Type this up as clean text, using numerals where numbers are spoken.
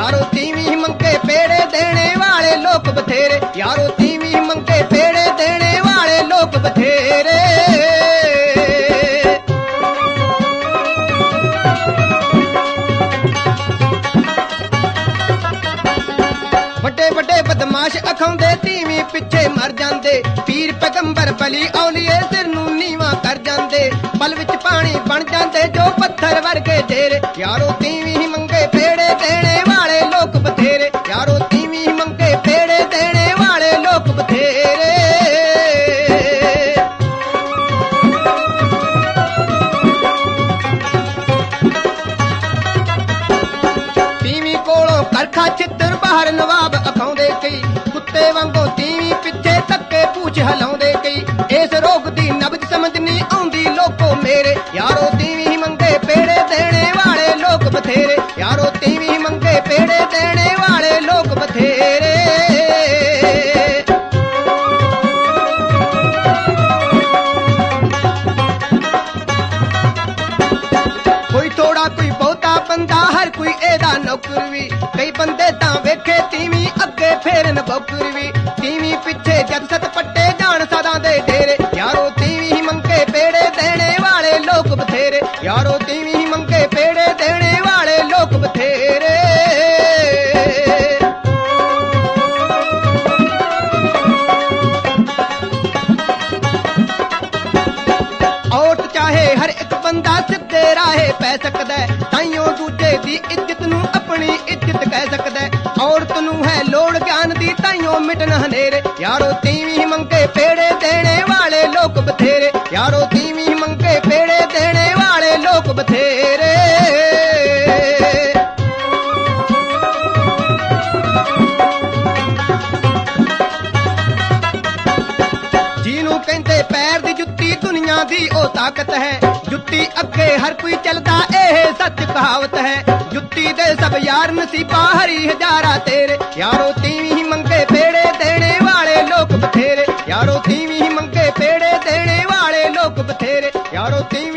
यारो तीवी मंगे पेड़े देने वाले लोग बथेरे, यारो तीवी मंगे पेड़े देने वाले लोग बथेरे। बड़े बड़े बदमाश अखाउंदे तीवी पिछे मर जांदे, पीर पैगंबर बली औलिए सिर नूं नीवा कर जांदे, पल विच पानी बन जांदे जो पत्थर वर्गे ढेरे। यारो तीवी मंगे पेड़े देने वाले लोग बथेरे, यारो तीवी मंगे पेड़े देने वाले लोग बथेरे। तीवी कोलों करखा चित्र बाहर नवाब अखाउंदे कई, कुत्ते वांगू तीवी पिछे धक्के पूछ हलाउंदे कई, इस रोग दी नबज समझ नहीं आउंदी लोको मेरे। यारो तीवी मंगे पेड़े देने वाले लोग बथेरे, यारो तीवी मंगे पेड़े देने वाले लोग बथेरे। कोई थोड़ा कोई बहुता बंदा हर कोई एदा नौकर भी, कई बंदे तां वेखे तीवी अगे फेरन बौकर भी, तीवी पिछे जद सत पट्टे जान सदा दे डेरे। यारो तीवी मंगे पेड़े देने वाले लोग बथेरे, यारो तीवी मंगे पेड़े देने वाले लोग बथेरे। औरत चाहे हर एक बंदा सिद्धे राहे पै सकदा है, ताइयों दूजे दी इज्जत नूं अपनी इज्जत कह सकदा है। औरत नूं है लोड़ ज्ञान दी ताइयों मिटन हनेरे। यारो तीवी मंगे पेड़े देने वाले लोग बथेरे, यारो तीवी मंगे पेड़े देने वाले लोग बथेरे। जीनू कहंदे पैर दी जुत्ती दुनिया दी ओ ताकत है, जुत्ती अगे हर कोई चलदा एह सच कहावत है, जुत्ती दे सब यार नसीबा हरी हजारा तेरे। यारो तीवी मंगे पेड़े देने वाले लोग बथेरे, यारो तीवी मंगे पेड़े देने वाले लोग बथेरे, यारो तीवी